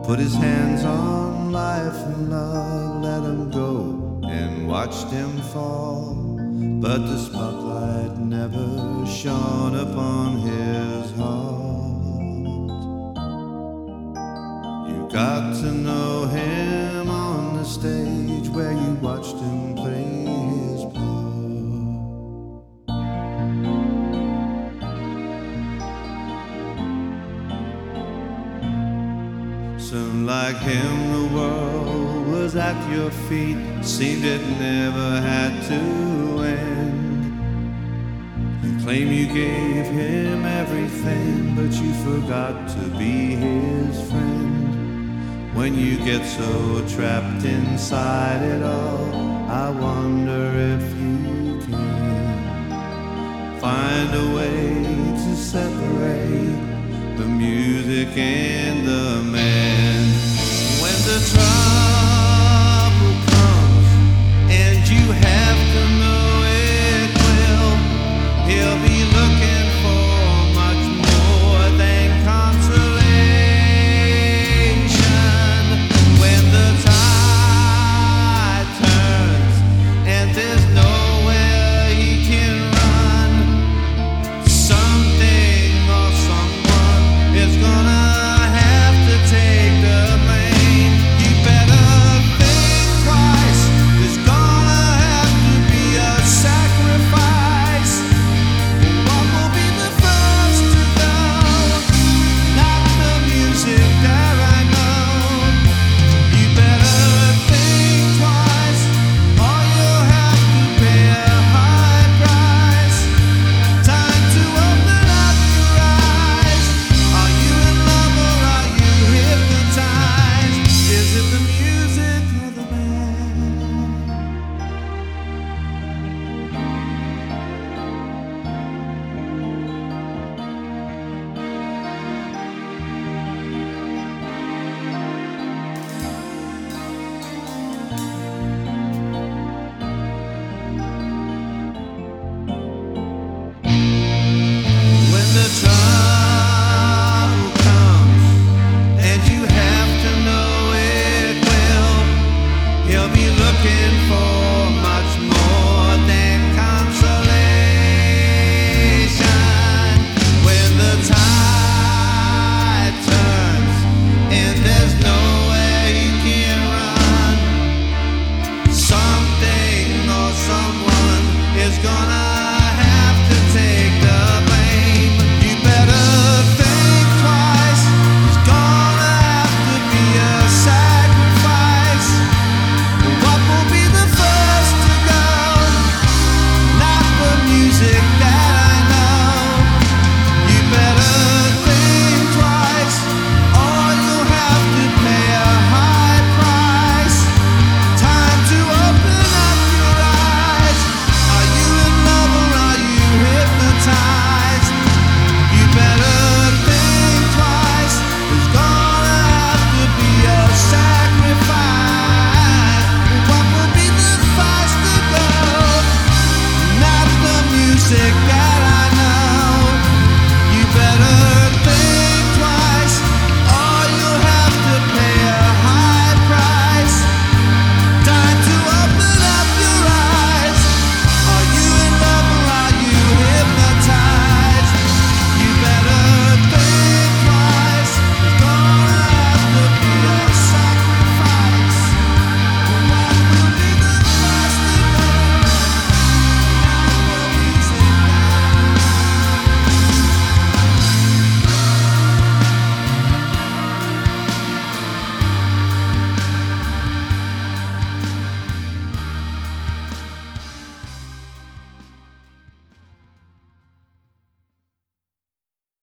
Put his hands on life and love, let him go, and watched him fall. But the spotlight never shone upon his heart. You got to know him on the stage where you watched him play his part. Soon like him the world was at your feet, seemed it never had to end. You claim you gave him everything, but you forgot to be his friend. When you get so trapped inside it all, I wonder if you can find a way to separate the music and